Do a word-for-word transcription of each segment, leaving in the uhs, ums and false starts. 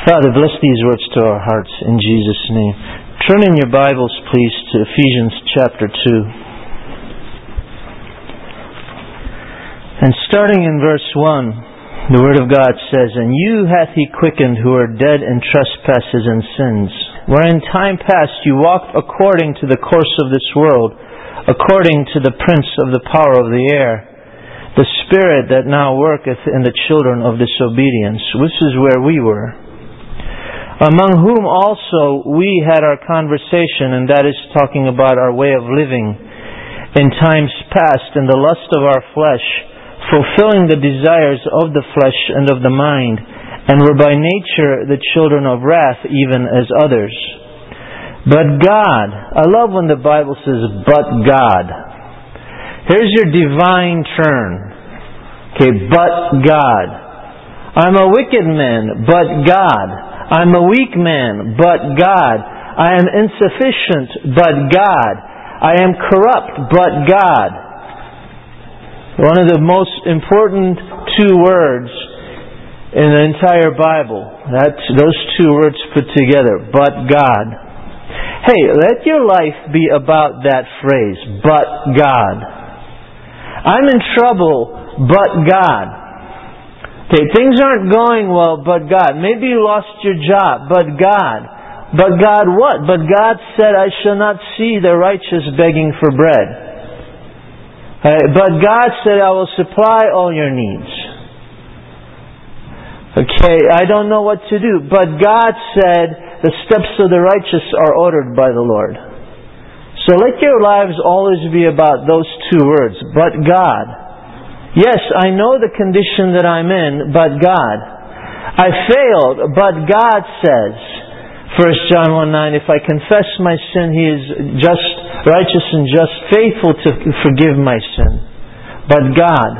Father, bless these words to our hearts in Jesus' name. Turn in your Bibles, please, to Ephesians chapter two. And starting in verse one, the Word of God says, "And you hath He quickened who are dead in trespasses and sins, wherein time past you walked according to the course of this world, according to the prince of the power of the air, the spirit that now worketh in the children of disobedience," which is where we were. "Among whom also we had our conversation," and that is talking about our way of living, "in times past in the lust of our flesh, fulfilling the desires of the flesh and of the mind, and were by nature the children of wrath, even as others. But God," I love when the Bible says, "but God." Here's your divine turn. Okay, but God. "I'm a wicked man, but God. I'm a weak man, but God. I am insufficient, but God. I am corrupt, but God." One of the most important two words in the entire Bible. That's those two words put together, but God. Hey, let your life be about that phrase, but God. I'm in trouble, but God. Okay, things aren't going well, but God. Maybe you lost your job, but God. But God what? But God said, "I shall not see the righteous begging for bread." Okay, but God said, "I will supply all your needs." Okay, I don't know what to do. But God said, "The steps of the righteous are ordered by the Lord." So let your lives always be about those two words, but God. Yes, I know the condition that I'm in, but God. I failed, but God says, First John one nine, "If I confess my sin, He is just, righteous and just, faithful to forgive my sin." But God.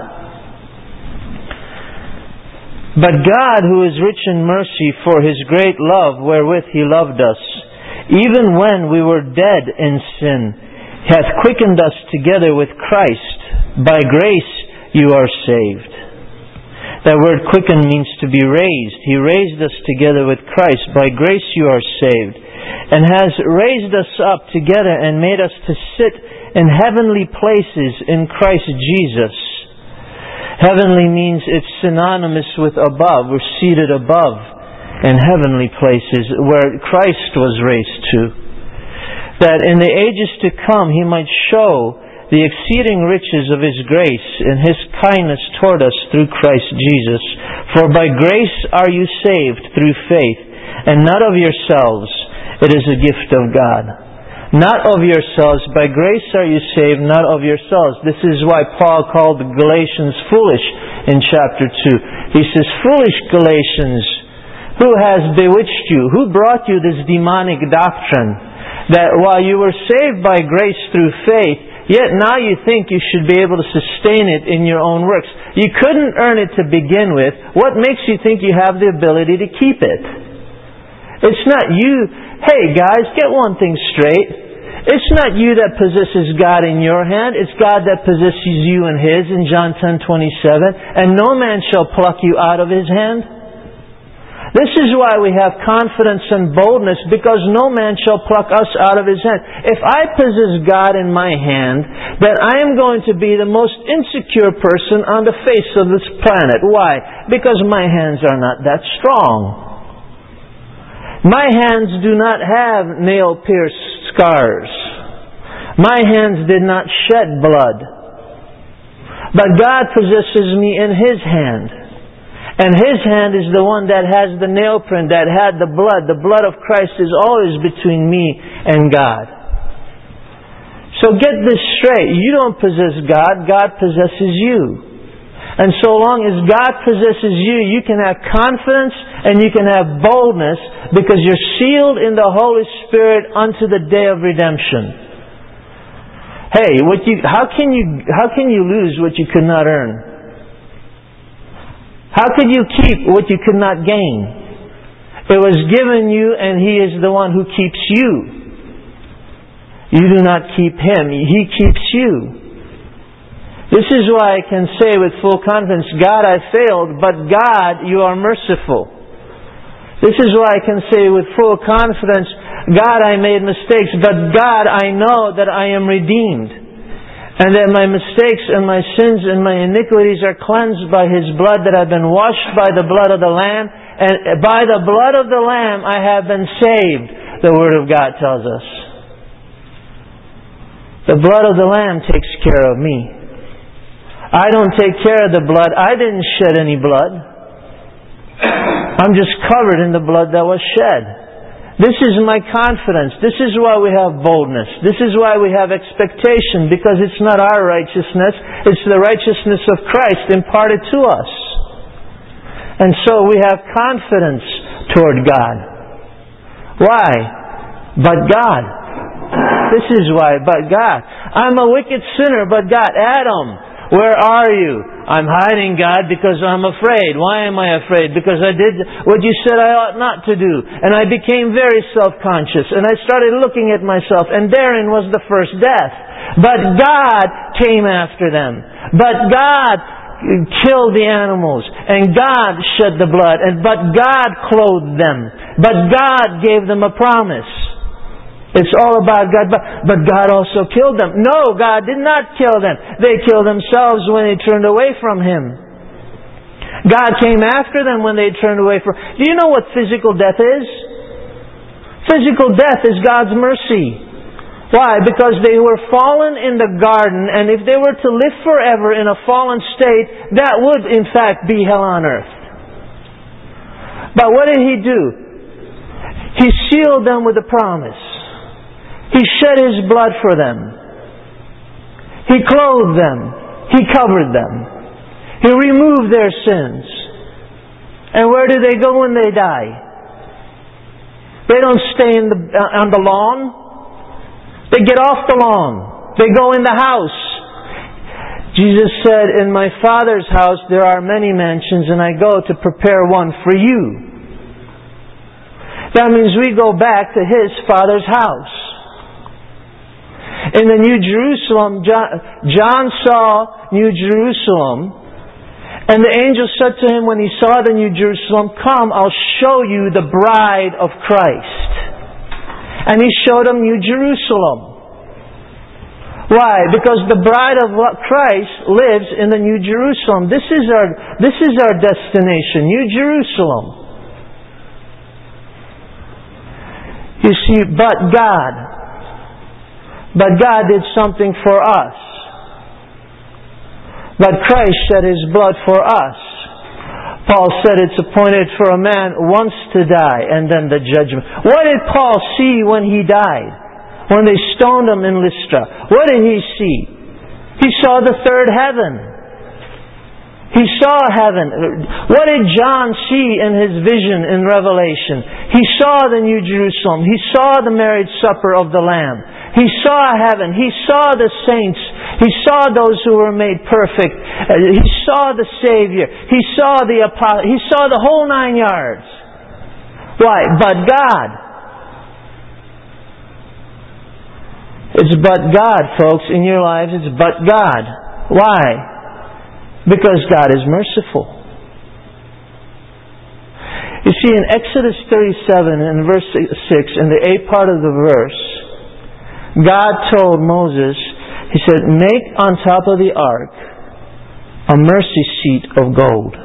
"But God, who is rich in mercy, for His great love wherewith He loved us, even when we were dead in sin, hath quickened us together with Christ. By grace you are saved." That word "quicken" means to be raised. He raised us together with Christ. By grace you are saved. And has raised us up together and made us to sit in heavenly places in Christ Jesus. Heavenly means it's synonymous with above. We're seated above in heavenly places where Christ was raised to. That in the ages to come He might show the exceeding riches of His grace and His kindness toward us through Christ Jesus. For by grace are you saved through faith, and not of yourselves. It is a gift of God. Not of yourselves. By grace are you saved, not of yourselves. This is why Paul called the Galatians foolish in chapter two. He says, "Foolish Galatians, who has bewitched you? Who brought you this demonic doctrine? That while you were saved by grace through faith, yet now you think you should be able to sustain it in your own works. You couldn't earn it to begin with. What makes you think you have the ability to keep it? It's not you." Hey guys, get one thing straight. It's not you that possesses God in your hand. It's God that possesses you in His in John ten twenty-seven. "And no man shall pluck you out of His hand." This is why we have confidence and boldness, because no man shall pluck us out of His hand. If I possess God in my hand, then I am going to be the most insecure person on the face of this planet. Why? Because my hands are not that strong. My hands do not have nail-pierced scars. My hands did not shed blood. But God possesses me in His hand. And His hand is the one that has the nail print, that had the blood. The blood of Christ is always between me and God. So get this straight. You don't possess God. God possesses you. And so long as God possesses you, you can have confidence and you can have boldness, because you're sealed in the Holy Spirit unto the day of redemption. Hey, what you, how can you, how can you lose what you could not earn? How could you keep what you could not gain? It was given you, and He is the one who keeps you. You do not keep Him. He keeps you. This is why I can say with full confidence, "God, I failed, but God, you are merciful." This is why I can say with full confidence, God, I made mistakes, but God, I know that I am redeemed. And that my mistakes and my sins and my iniquities are cleansed by His blood, that I've been washed by the blood of the Lamb. And by the blood of the Lamb I have been saved, the Word of God tells us. The blood of the Lamb takes care of me. I don't take care of the blood. I didn't shed any blood. I'm just covered in the blood that was shed. This is my confidence. This is why we have boldness. This is why we have expectation, because it's not our righteousness. It's the righteousness of Christ imparted to us. And so we have confidence toward God. Why? But God. This is why, but God. I'm a wicked sinner, but God. Adam, where are you? I'm hiding, God, because I'm afraid. Why am I afraid? Because I did what you said I ought not to do. And I became very self-conscious. And I started looking at myself. And therein was the first death. But God came after them. But God killed the animals. And God shed the blood. And but God clothed them. But God gave them a promise. It's all about God. But, but God also killed them. No, God did not kill them. They killed themselves when they turned away from Him. God came after them when they turned away from Him. Do you know what physical death is? Physical death is God's mercy. Why? Because they were fallen in the garden, and if they were to live forever in a fallen state, that would in fact be hell on earth. But what did He do? He sealed them with a promise. He shed His blood for them. He clothed them. He covered them. He removed their sins. And where do they go when they die? They don't stay in the, uh, on the lawn. They get off the lawn. They go in the house. Jesus said, in my Father's house there are many mansions, and I go to prepare one for you. That means we go back to His Father's house. In the New Jerusalem, John saw New Jerusalem, and the angel said to him when he saw the New Jerusalem, come, I'll show you the bride of Christ. And He showed him New Jerusalem. Why? Because the bride of Christ lives in the New Jerusalem. This is our, this is our destination, New Jerusalem. You see, but God... But God did something for us. But Christ shed His blood for us. Paul said it's appointed for a man once to die and then the judgment. What did Paul see when he died? When they stoned him in Lystra? What did he see? He saw the third heaven. He saw heaven. What did John see in his vision in Revelation? He saw the New Jerusalem. He saw the marriage supper of the Lamb. He saw heaven. He saw the saints. He saw those who were made perfect. He saw the Savior. He saw the apostle. He saw the whole nine yards. Why? But God. It's but God, folks, in your lives. It's but God. Why? Because God is merciful. You see, in Exodus thirty-seven, in verse six, in the eighth part of the verse, God told Moses, He said, make on top of the ark a mercy seat of gold.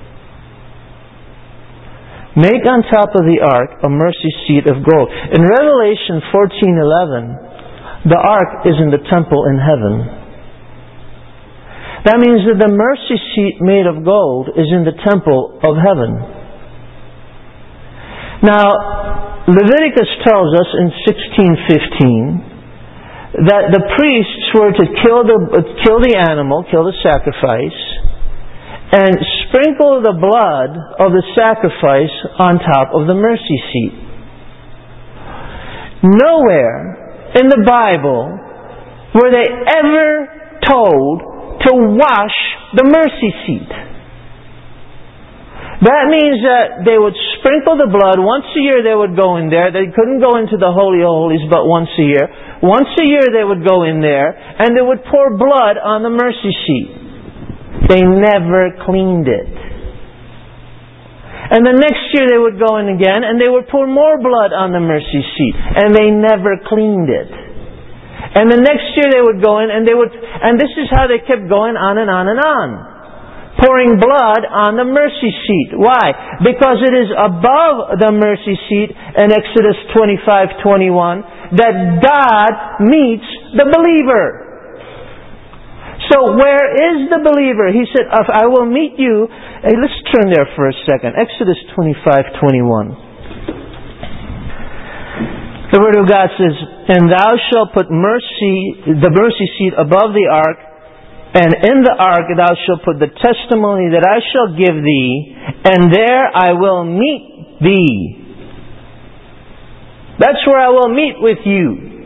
Make on top of the ark a mercy seat of gold. In Revelation fourteen eleven, the ark is in the temple in heaven. That means that the mercy seat made of gold is in the temple of heaven. Now, Leviticus tells us in sixteen fifteen that the priests were to kill the kill the animal, kill the sacrifice, and sprinkle the blood of the sacrifice on top of the mercy seat. Nowhere in the Bible were they ever told to wash the mercy seat. That means that they would sprinkle the blood. Once a year they would go in there. They couldn't go into the Holy of Holies but once a year. Once a year they would go in there and they would pour blood on the mercy seat. They never cleaned it. And the next year they would go in again and they would pour more blood on the mercy seat. And they never cleaned it. And the next year they would go in and they would, and this is how they kept going on and on and on. Pouring blood on the mercy seat. Why? Because it is above the mercy seat in Exodus twenty-five twenty-one that God meets the believer. So where is the believer? He said, if I will meet you. Hey, let's turn there for a second. Exodus twenty-five twenty-one. The Word of God says, and thou shalt put mercy, the mercy seat above the ark, and in the ark thou shalt put the testimony that I shall give thee, and there I will meet thee. That's where I will meet with you.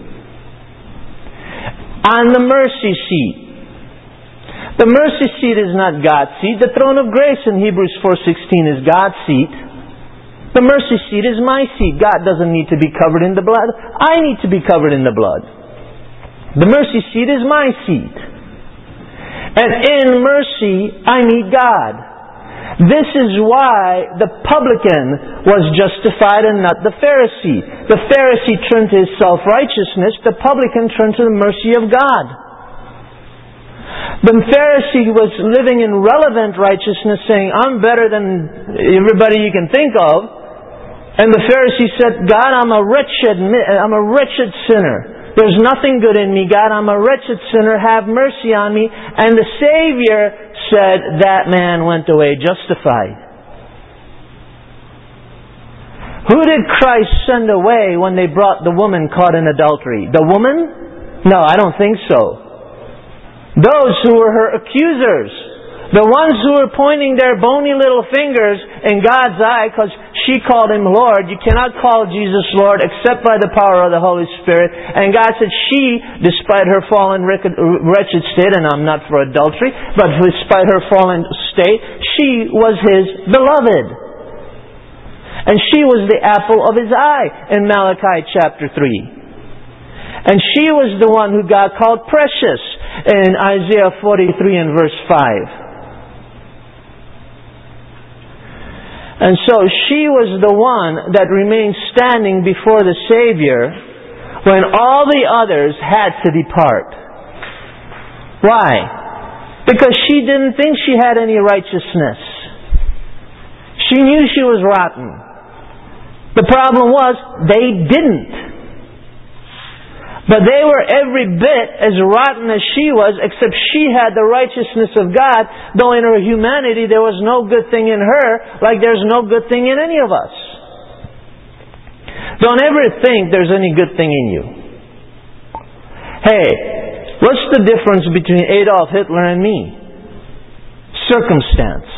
On the mercy seat. The mercy seat is not God's seat. The throne of grace in Hebrews four sixteen is God's seat. The mercy seat is my seat. God doesn't need to be covered in the blood. I need to be covered in the blood. The mercy seat is my seat. And in mercy, I meet God. This is why the publican was justified and not the Pharisee. The Pharisee turned to his self-righteousness. The publican turned to the mercy of God. The Pharisee was living in relevant righteousness, saying, I'm better than everybody you can think of. And the Pharisee said, God, I'm a wretched, I'm a wretched sinner. There's nothing good in me. God, I'm a wretched sinner. Have mercy on me. And the Savior said, that man went away justified. Who did Christ send away when they brought the woman caught in adultery? The woman? No, I don't think so. Those who were her accusers. The ones who were pointing their bony little fingers in God's eye because she called Him Lord. You cannot call Jesus Lord except by the power of the Holy Spirit. And God said she, despite her fallen wretched state, and I'm not for adultery, but despite her fallen state, she was His beloved. And she was the apple of His eye in Malachi chapter three. And she was the one who God called precious in Isaiah forty-three and verse five. And so she was the one that remained standing before the Savior when all the others had to depart. Why? Because she didn't think she had any righteousness. She knew she was rotten. The problem was they didn't. But they were every bit as rotten as she was, except she had the righteousness of God, though in her humanity there was no good thing in her, like there's no good thing in any of us. Don't ever think there's any good thing in you. Hey, what's the difference between Adolf Hitler and me? Circumstance.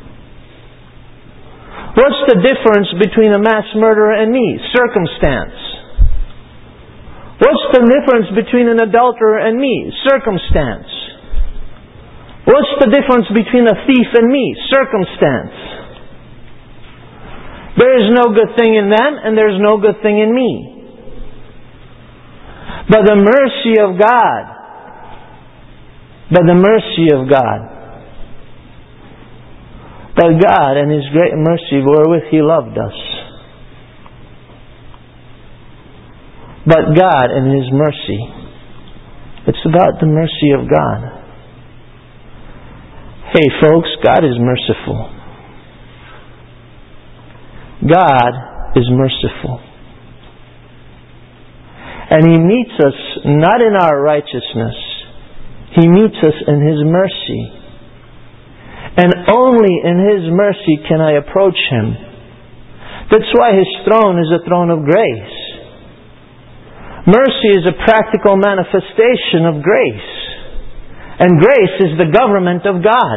What's the difference between a mass murderer and me? Circumstance. What's the difference between an adulterer and me? Circumstance. What's the difference between a thief and me? Circumstance. There is no good thing in them, and there's no good thing in me. But the mercy of God, but the mercy of God, but God and His great mercy wherewith He loved us. But God and His mercy. It's about the mercy of God. Hey folks, God is merciful. God is merciful. And He meets us not in our righteousness. He meets us in His mercy. And only in His mercy can I approach Him. That's why His throne is a throne of grace. Mercy is a practical manifestation of grace. And grace is the government of God.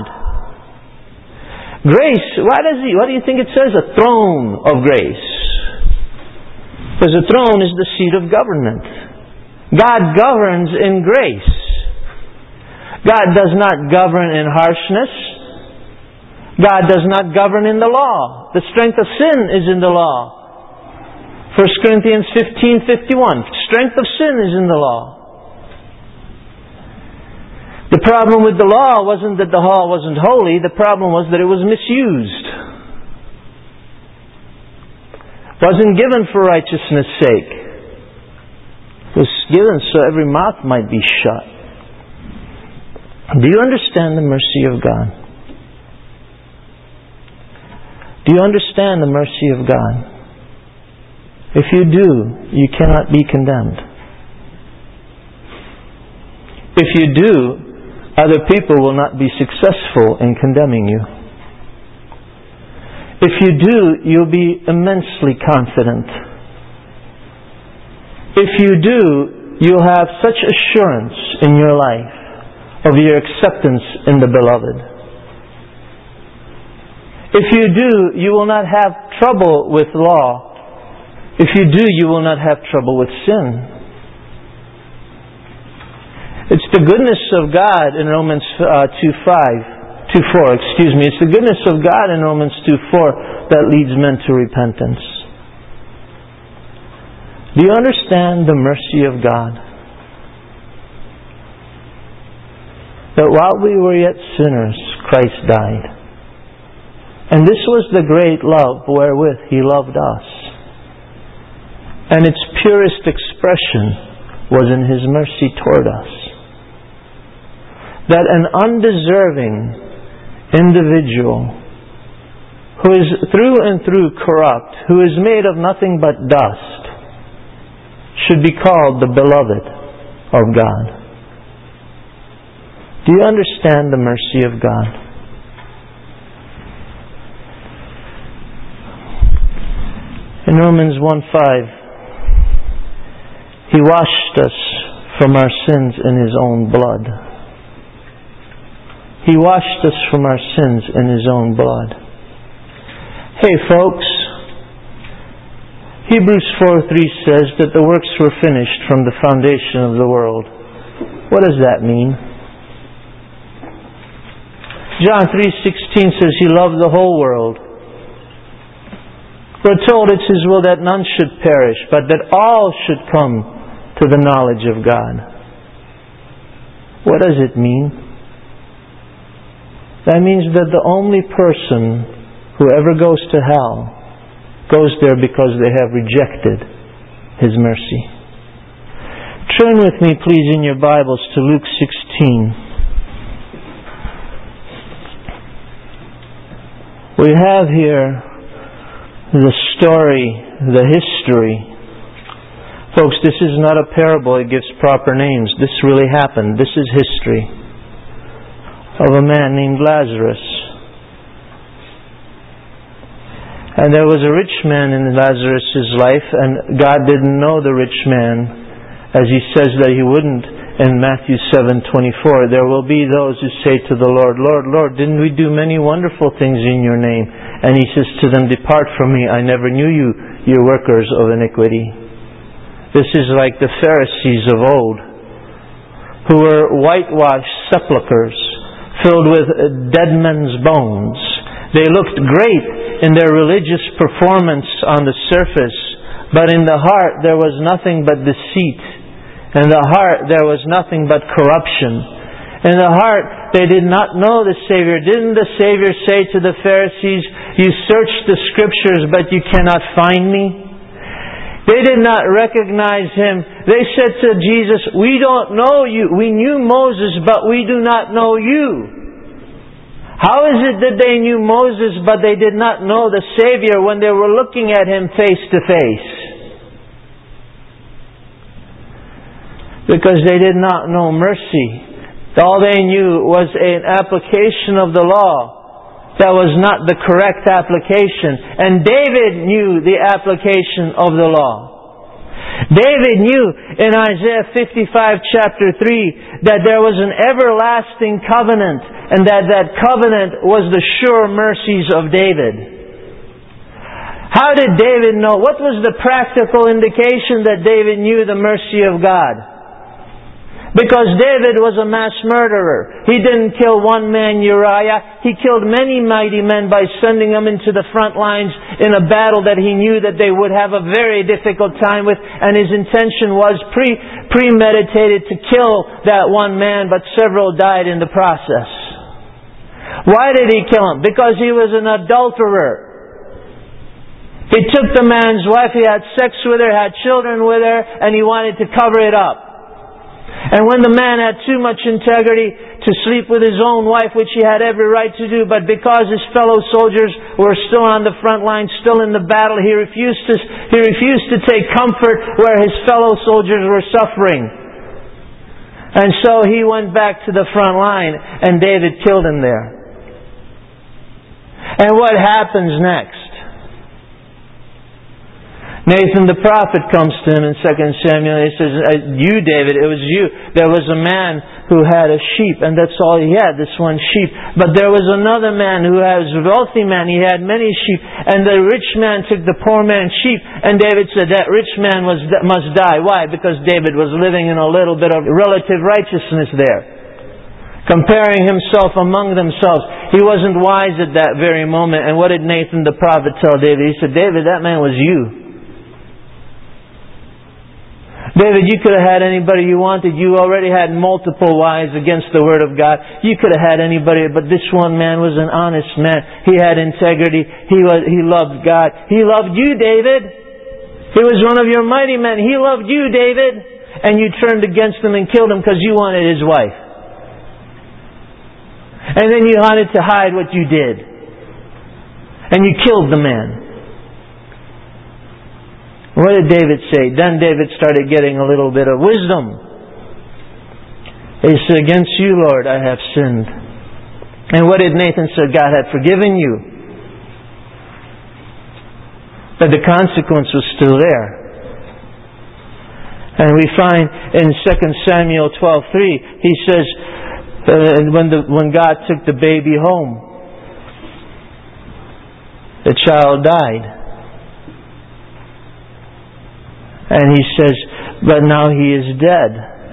Grace, why does he, why do you think it says a throne of grace? Because the throne is the seat of government. God governs in grace. God does not govern in harshness. God does not govern in the law. The strength of sin is in the law. First Corinthians fifteen fifty-one. Strength of sin is in the law. The problem with the law wasn't that the law wasn't holy. The problem was that it was misused. wasn't given for righteousness' sake. It was given so every mouth might be shut. Do you understand the mercy of God? Do you understand the mercy of God? If you do, you cannot be condemned. If you do, other people will not be successful in condemning you. If you do, you'll be immensely confident. If you do, you'll have such assurance in your life of your acceptance in the Beloved. If you do, you will not have trouble with law. If you do, you will not have trouble with sin. It's the goodness of God in Romans uh, two five, two four, excuse me. It's the goodness of God in Romans two four that leads men to repentance. Do you understand the mercy of God? That while we were yet sinners, Christ died. And this was the great love wherewith He loved us. And its purest expression was in His mercy toward us. That an undeserving individual who is through and through corrupt, who is made of nothing but dust, should be called the beloved of God. Do you understand the mercy of God? In Romans one five, He washed us from our sins in His own blood. He washed us from our sins in His own blood. Hey folks, Hebrews four three says that the works were finished from the foundation of the world. What does that mean? John three sixteen says He loved the whole world. We're told it's His will that none should perish, but that all should come to the knowledge of God. What does it mean? That means that the only person who ever goes to hell goes there because they have rejected His mercy. Turn with me, please, in your Bibles to Luke sixteen. We have here the story, the history. Folks, this is not a parable. It gives proper names. This really happened. This is history of a man named Lazarus. And there was a rich man in Lazarus' life, and God didn't know the rich man, as He says that He wouldn't in Matthew seven twenty-four. There will be those who say to the Lord, Lord, Lord, didn't we do many wonderful things in Your name? And He says to them, depart from me, I never knew you, you workers of iniquity. This is like the Pharisees of old, who were whitewashed sepulchres filled with dead men's bones. They looked great in their religious performance on the surface, but in the heart there was nothing but deceit. In the heart there was nothing but corruption. In the heart they did not know the Savior. Didn't the Savior say to the Pharisees, you search the Scriptures but you cannot find me? They did not recognize Him. They said to Jesus, we don't know you. We knew Moses, but we do not know you. How is it that they knew Moses, but they did not know the Savior when they were looking at Him face to face? Because they did not know mercy. All they knew was an application of the law that was not the correct application. And David knew the application of the law. David knew in Isaiah fifty-five chapter three that there was an everlasting covenant, and that that covenant was the sure mercies of David. How did David know? What was the practical indication that David knew the mercy of God? Because David was a mass murderer. He didn't kill one man, Uriah. He killed many mighty men by sending them into the front lines in a battle that he knew that they would have a very difficult time with. And his intention was pre, premeditated to kill that one man, but several died in the process. Why did he kill him? Because he was an adulterer. He He took the man's wife, he had sex with her, had children with her, and he wanted to cover it up. And when the man had too much integrity to sleep with his own wife, which he had every right to do, but because his fellow soldiers were still on the front line, still in the battle, he refused to, he refused to take comfort where his fellow soldiers were suffering. And so he went back to the front line, and David killed him there. And what happens next? Nathan the prophet comes to him in Second Samuel. He says, you, David, it was you. There was a man who had a sheep, and that's all he had, this one sheep. But there was another man who was a wealthy man. He had many sheep. And the rich man took the poor man's sheep. And David said, that rich man was, must die. Why? Because David was living in a little bit of relative righteousness there, comparing himself among themselves. He wasn't wise at that very moment. And what did Nathan the prophet tell David? He said, David, that man was you. David, you could have had anybody you wanted. You already had multiple wives against the Word of God. You could have had anybody, but this one man was an honest man. He had integrity. He was, he loved God. He loved you, David. He was one of your mighty men. He loved you, David. And you turned against him and killed him because you wanted his wife. And then you wanted to hide what you did. And you killed the man. What did David say? Then David started getting a little bit of wisdom. He said, against you, Lord, I have sinned. And what did Nathan say? God had forgiven you. But the consequence was still there. And we find in Second Samuel twelve three, he says, uh, when, the, when God took the baby home, the child died. And he says, but now he is dead.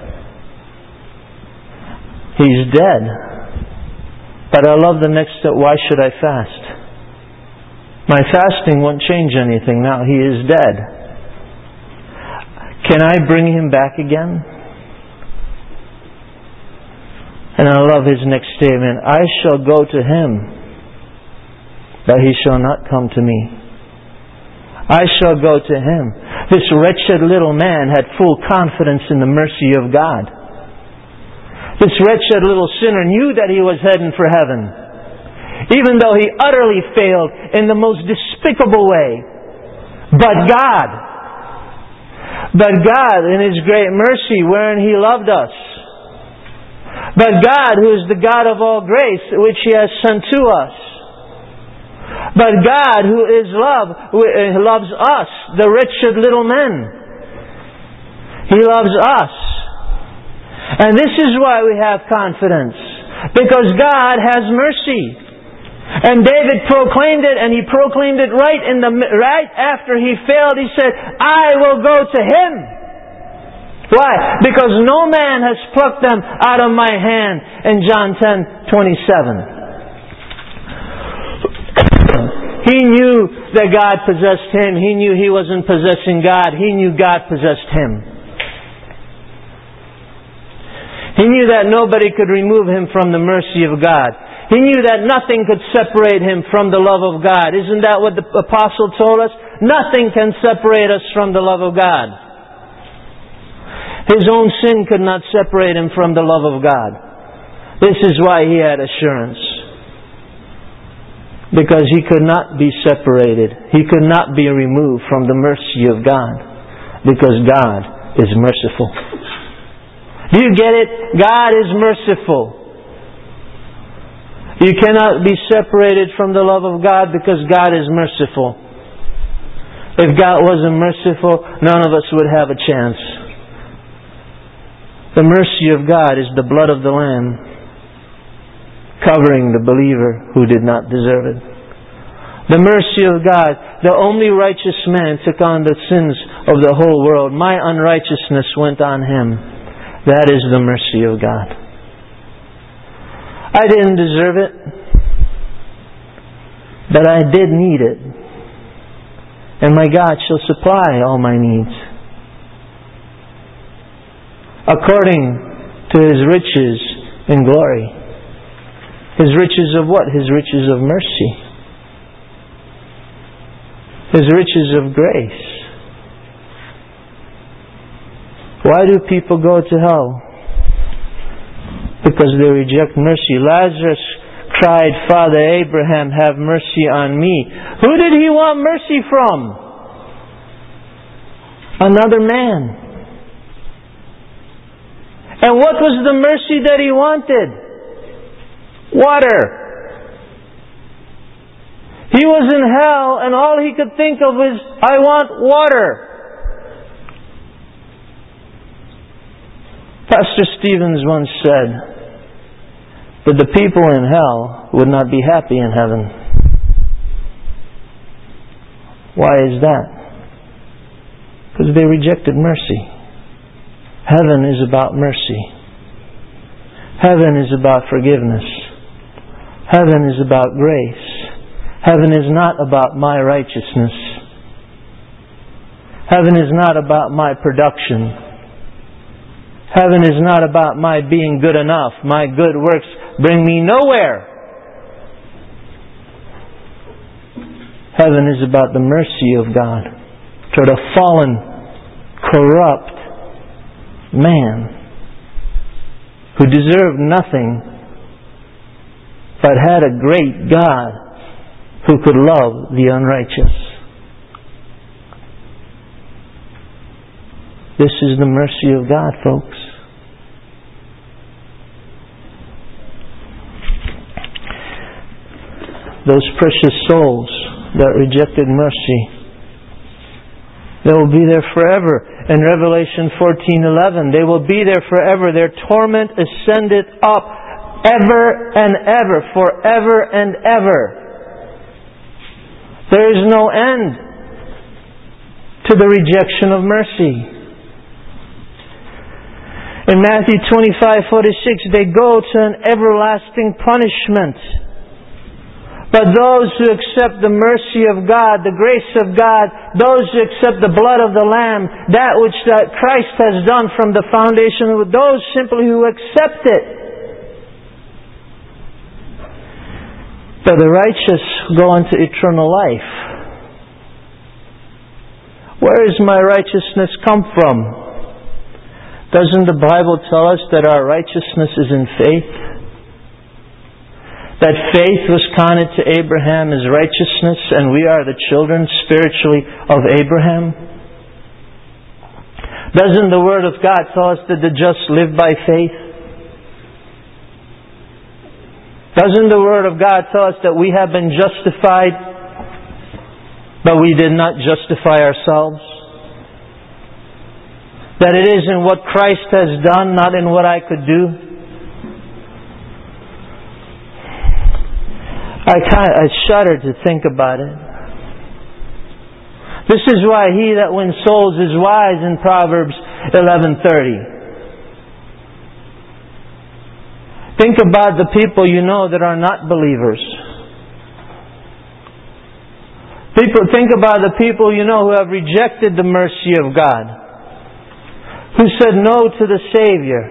He's dead. But I love the next step. Why should I fast? My fasting won't change anything. Now he is dead. Can I bring him back again? And I love his next statement. I shall go to him, but he shall not come to me. I shall go to him. This wretched little man had full confidence in the mercy of God. This wretched little sinner knew that he was heading for heaven, even though he utterly failed in the most despicable way. But God, but God in His great mercy, wherein He loved us, but God, who is the God of all grace, which He has sent to us, but God, who is love, loves us, the wretched little men. He loves us. And this is why we have confidence. Because God has mercy. And David proclaimed it, and he proclaimed it right in the right after he failed. He said, I will go to him. Why? Because no man has plucked them out of my hand. In John ten twenty-seven. He knew that God possessed him. He knew he wasn't possessing God. He knew God possessed him. He knew that nobody could remove him from the mercy of God. He knew that nothing could separate him from the love of God. Isn't that what the apostle told us? Nothing can separate us from the love of God. His own sin could not separate him from the love of God. This is why he had assurance. Because he could not be separated. He could not be removed from the mercy of God. Because God is merciful. Do you get it? God is merciful. You cannot be separated from the love of God because God is merciful. If God wasn't merciful, none of us would have a chance. The mercy of God is the blood of the Lamb, covering the believer who did not deserve it. The mercy of God, the only righteous man took on the sins of the whole world. My unrighteousness went on him. That is the mercy of God. I didn't deserve it, but I did need it. And my God shall supply all my needs, according to His riches in glory. His riches of what? His riches of mercy. His riches of grace. Why do people go to hell? Because they reject mercy. Lazarus cried, "Father Abraham, have mercy on me." Who did he want mercy from? Another man. And what was the mercy that he wanted? Water. He was in hell and all he could think of was, I want water. Pastor Stevens once said that the people in hell would not be happy in heaven. Why is that? Because they rejected mercy. Heaven is about mercy. Heaven is about forgiveness. Heaven is about grace. Heaven is not about my righteousness. Heaven is not about my production. Heaven is not about my being good enough. My good works bring me nowhere. Heaven is about the mercy of God toward a fallen, corrupt man who deserved nothing but had a great God who could love the unrighteous. This is the mercy of God, folks. Those precious souls that rejected mercy, they will be there forever. In Revelation fourteen eleven, they will be there forever. Their torment ascended up ever and ever, forever and ever. There is no end to the rejection of mercy. In Matthew twenty-five forty-six, they go to an everlasting punishment. But those who accept the mercy of God, the grace of God, those who accept the blood of the Lamb, that which that Christ has done from the foundation, those simply who accept it. But the righteous go into eternal life. Where does my righteousness come from? Doesn't the Bible tell us that our righteousness is in faith? That faith was counted to Abraham as righteousness, and we are the children spiritually of Abraham? Doesn't the Word of God tell us that the just live by faith? Doesn't the Word of God tell us that we have been justified, but we did not justify ourselves? That it is in what Christ has done, not in what I could do? I kind of, I shudder to think about it. This is why he that wins souls is wise in Proverbs eleven thirty. Think about the people you know that are not believers. People, think about the people you know who have rejected the mercy of God, who said no to the Savior.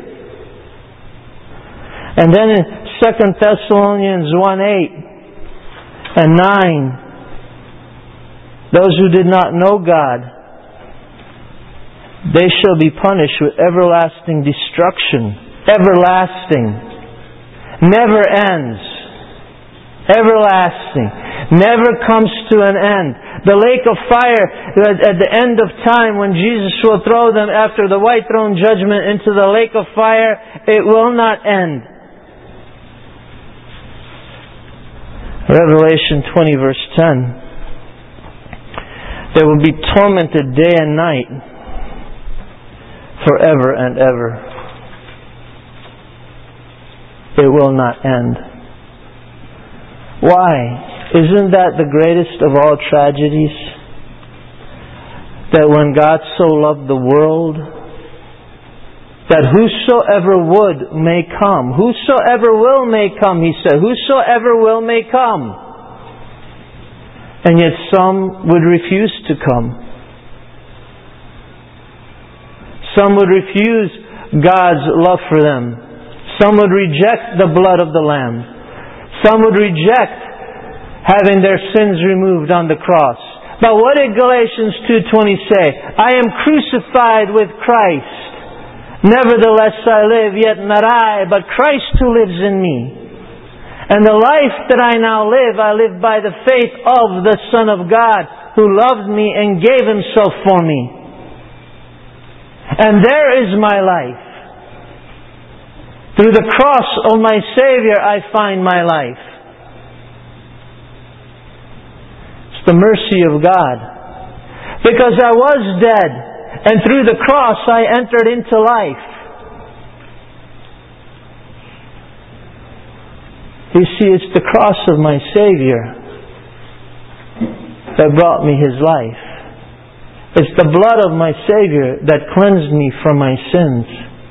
And then in Second Thessalonians one eight and nine, those who did not know God, they shall be punished with everlasting destruction. Everlasting. Never ends. Everlasting. Never comes to an end. The lake of fire at the end of time, when Jesus will throw them after the white throne judgment into the lake of fire, it will not end. Revelation twenty verse ten. They will be tormented day and night forever and ever. It will not end. Why? Isn't that the greatest of all tragedies? That when God so loved the world, that whosoever would may come. Whosoever will may come, he said. Whosoever will may come. And yet some would refuse to come. Some would refuse God's love for them. Some would reject the blood of the Lamb. Some would reject having their sins removed on the cross. But what did Galatians two twenty say? I am crucified with Christ. Nevertheless I live, yet not I, but Christ who lives in me. And the life that I now live, I live by the faith of the Son of God, who loved me and gave Himself for me. And there is my life. Through the cross of my Savior I find my life. It's the mercy of God. Because I was dead, and through the cross I entered into life. You see, it's the cross of my Savior that brought me His life. It's the blood of my Savior that cleansed me from my sins.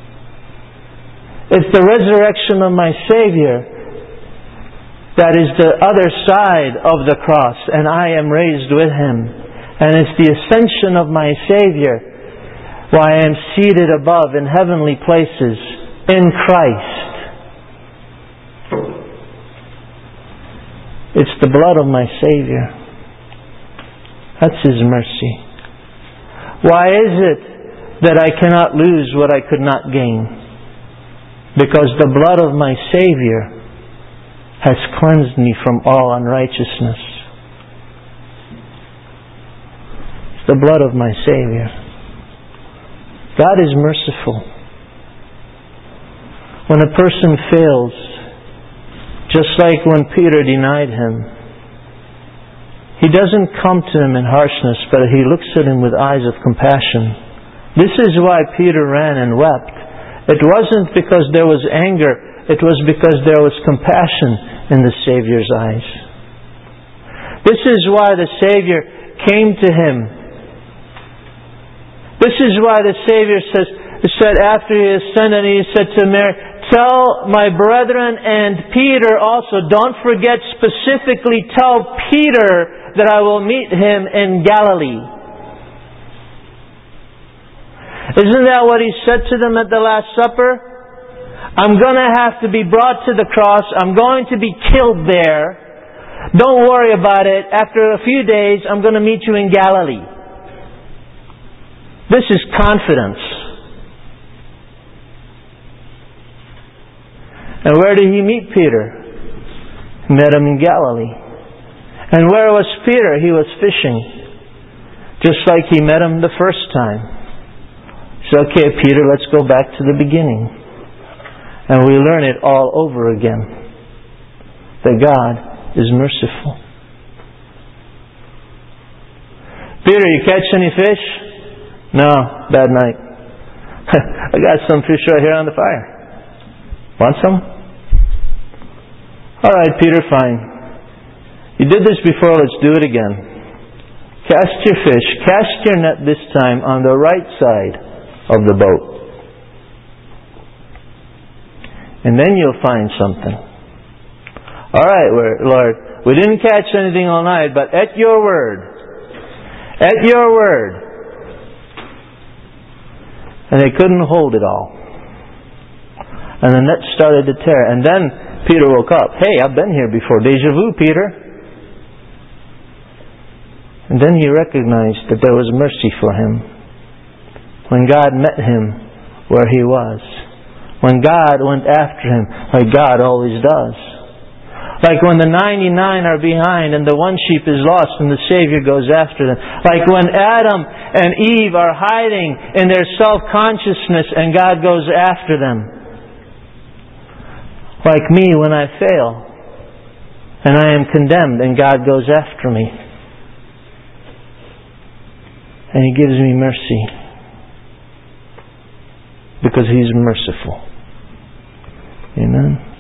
It's the resurrection of my Savior that is the other side of the cross, and I am raised with Him. And it's the ascension of my Savior, why I am seated above in heavenly places in Christ. It's the blood of my Savior. That's His mercy. Why is it that I cannot lose what I could not gain? Because the blood of my Savior has cleansed me from all unrighteousness. It's the blood of my Savior. God is merciful. When a person fails, just like when Peter denied Him, He doesn't come to him in harshness, but He looks at him with eyes of compassion. This is why Peter ran and wept. It wasn't because there was anger, it was because there was compassion in the Savior's eyes. This is why the Savior came to him. This is why the Savior says, said after He ascended, He said to Mary, tell my brethren and Peter also, don't forget specifically, tell Peter that I will meet him in Galilee. Isn't that what He said to them at the Last Supper? I'm going to have to be brought to the cross. I'm going to be killed there. Don't worry about it. After a few days, I'm going to meet you in Galilee. This is confidence. And where did He meet Peter? He met him in Galilee. And where was Peter? He was fishing. Just like He met him the first time. He said, okay, Peter, let's go back to the beginning. And we learn it all over again. That God is merciful. Peter, you catch any fish? No, bad night. I got some fish right here on the fire. Want some? Alright, Peter, fine. You did this before, let's do it again. Cast your fish, cast your net this time on the right side of the boat. And then you'll find something. Alright, Lord, we didn't catch anything all night, but at your word, at your word. And they couldn't hold it all. And the net started to tear. And then Peter woke up. Hey, I've been here before. Deja vu, Peter. And then he recognized that there was mercy for him. When God met him where he was. When God went after him, like God always does. Like when the ninety-nine are behind and the one sheep is lost and the Savior goes after them. Like when Adam and Eve are hiding in their self-consciousness and God goes after them. Like me when I fail and I am condemned and God goes after me. And He gives me mercy. Because He's merciful. Amen.